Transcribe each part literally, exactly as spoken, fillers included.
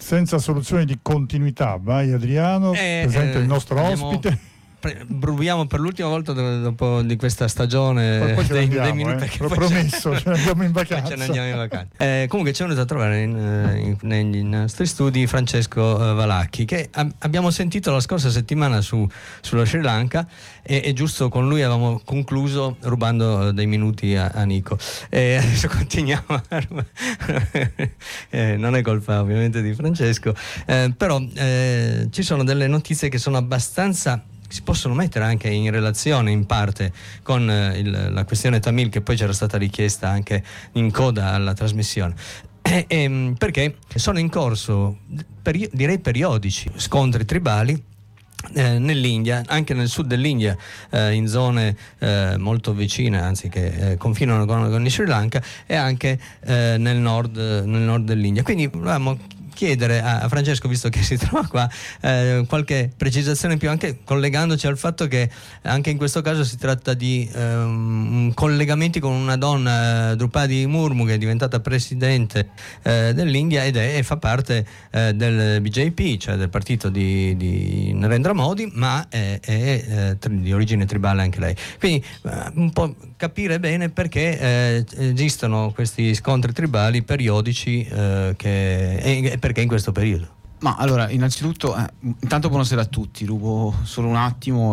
senza soluzione di continuità. Vai Adriano, eh, presente eh, il nostro abbiamo... ospite. Brubiamo per l'ultima volta dopo di questa stagione poi dei, andiamo, dei minuti eh. che L'ho promesso, ce ne andiamo in vacanza. ce ne andiamo in vacanza. Eh, comunque ci è venuto a trovare in, in, negli nostri studi Francesco uh, Valacchi, che ab- abbiamo sentito la scorsa settimana su, sullo Sri Lanka, e, e giusto con lui avevamo concluso rubando dei minuti a, a Nico, e adesso continuiamo a rubare. eh, non è colpa ovviamente di Francesco, eh, però eh, ci sono delle notizie che sono abbastanza, si possono mettere anche in relazione in parte con eh, il, la questione Tamil, che poi c'era stata richiesta anche in coda alla trasmissione, e, e, perché sono in corso peri- direi periodici scontri tribali eh, nell'India, anche nel sud dell'India, eh, in zone eh, molto vicine, anzi che eh, confinano con, con il Sri Lanka, e anche eh, nel nord, nel nord dell'India. Quindi volevamo chiedere a Francesco, visto che si trova qua, eh, qualche precisazione più, anche collegandoci al fatto che anche in questo caso si tratta di um, collegamenti con una donna, Drupadi Murmu, che è diventata presidente eh, dell'India ed è, e fa parte eh, del B J P, cioè del partito di, di Narendra Modi, ma è, è, è tri- di origine tribale anche lei. Quindi uh, un po' capire bene perché eh, esistono questi scontri tribali periodici, eh, che e, perché in questo periodo. Ma allora, innanzitutto, eh, intanto buonasera a tutti, rubo solo un attimo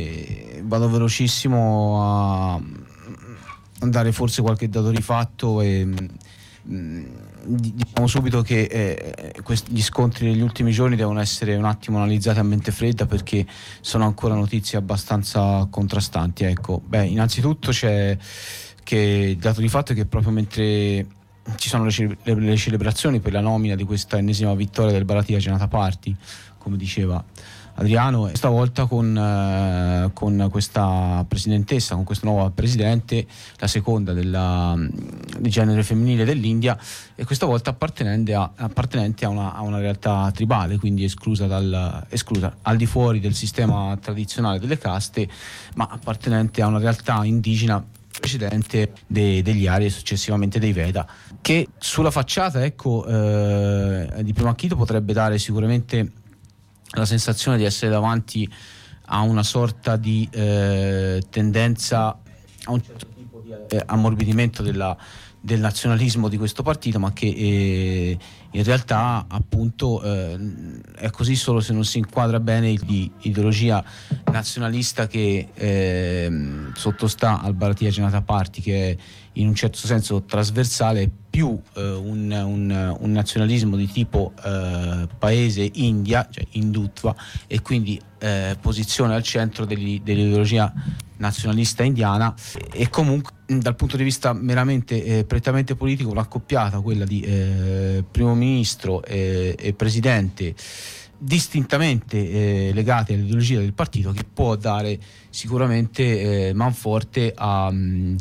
e vado velocissimo a dare forse qualche dato di fatto e mh, diciamo subito che eh, questi, gli scontri negli ultimi giorni devono essere un attimo analizzati a mente fredda, perché sono ancora notizie abbastanza contrastanti. Ecco, beh, innanzitutto c'è che il dato di fatto è che proprio mentre ci sono le, cele- le celebrazioni per la nomina di questa ennesima vittoria del Bharatiya Janata Party, come diceva Adriano, stavolta con, eh, con questa presidentessa, con questa nuova presidente, la seconda della, di genere femminile dell'India, e questa volta appartenente a, appartenente a, una, a una realtà tribale, quindi esclusa, dal, esclusa al di fuori del sistema tradizionale delle caste, ma appartenente a una realtà indigena precedente de, degli Arya e successivamente dei Veda, che sulla facciata, ecco, eh, di primo acchito potrebbe dare sicuramente la sensazione di essere davanti a una sorta di eh, tendenza a un certo tipo di eh, ammorbidimento della, del nazionalismo di questo partito, ma che eh, in realtà appunto eh, è così solo se non si inquadra bene di ideologia nazionalista che eh, sottostà al Bharatiya Janata Party, che è in un certo senso trasversale, più eh, un, un, un nazionalismo di tipo eh, paese India, cioè Hindutva, e quindi eh, posizione al centro degli, dell'ideologia nazionalista indiana, e comunque dal punto di vista meramente eh, prettamente politico un'accoppiata, quella di eh, primo ministro e, e presidente, distintamente eh, legate all'ideologia del partito, che può dare sicuramente eh, manforte a,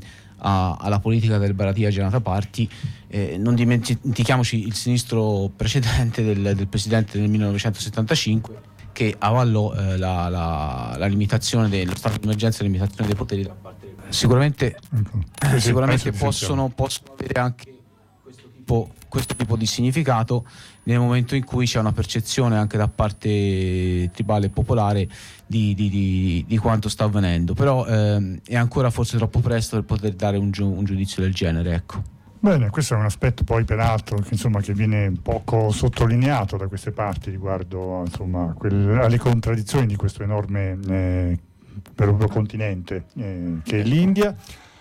a, alla politica del Bharatiya Janata Party. Eh, non dimentichiamoci il sinistro precedente del, del presidente nel millenovecentosettantacinque, che avallò eh, la, la, la limitazione dello stato di emergenza e la limitazione dei poteri da parte del... Sicuramente, ecco. eh, sicuramente possono, possono avere anche questo tipo, questo tipo di significato nel momento in cui c'è una percezione anche da parte tribale e popolare di, di, di, di quanto sta avvenendo, però eh, è ancora forse troppo presto per poter dare un, giu- un giudizio del genere, ecco. Bene, questo è un aspetto poi peraltro che, insomma, che viene poco sottolineato da queste parti riguardo, insomma, quel, alle contraddizioni di questo enorme eh, proprio continente eh, che è l'India.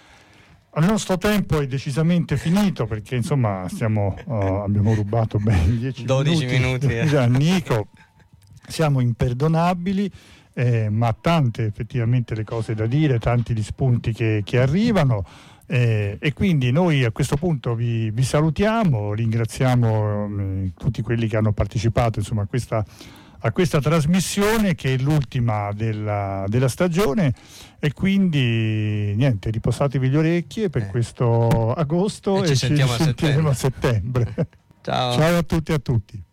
Il nostro tempo è decisamente finito, perché insomma stiamo, uh, abbiamo rubato ben dieci dodici minuti, minuti eh. a Nico. Siamo imperdonabili, eh, ma tante effettivamente le cose da dire, tanti gli spunti che, che arrivano. Eh, e quindi noi a questo punto vi, vi salutiamo, ringraziamo eh, tutti quelli che hanno partecipato, insomma, a questa, a questa trasmissione, che è l'ultima della, della stagione, e quindi niente, riposatevi le orecchie per eh. questo agosto, e ci e sentiamo ci a sentiremo settembre. a settembre. Ciao. Ciao a tutti e a tutti.